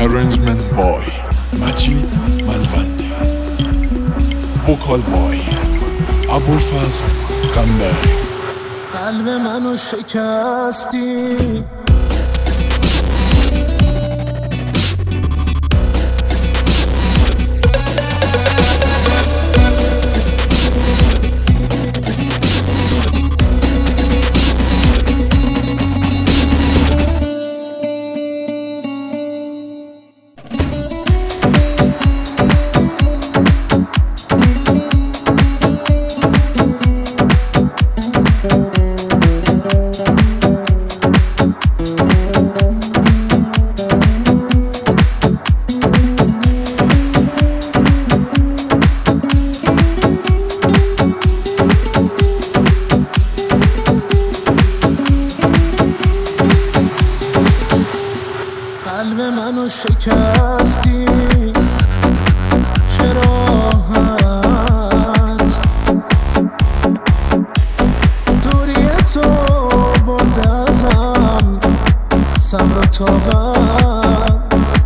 Arrangement by مجید ملوندی. وکال بای ابوالفضل قنبری. قلب منو شکستی، قلب منو شکستی، چه راحت دوری تو برده ازم صبر و طاقت.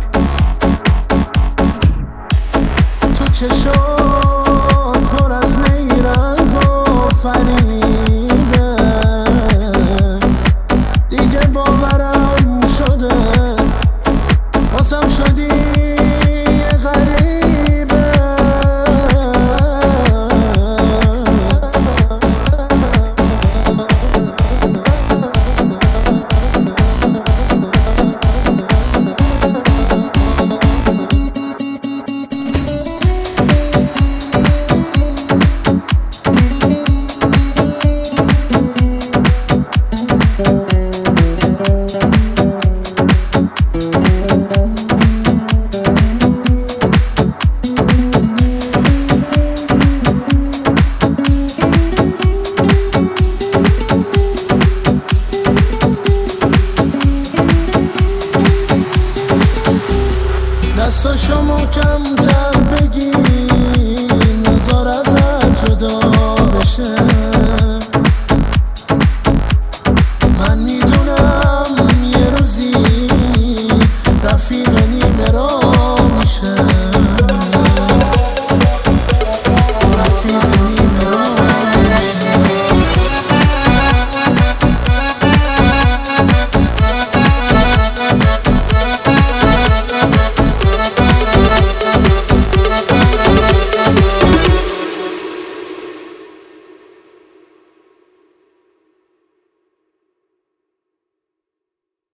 تو چشات پر از نیرنگ و فریبه، دیگه باورم شده واسم شدی غریبه. دستاشو محکم‌تر بگیر،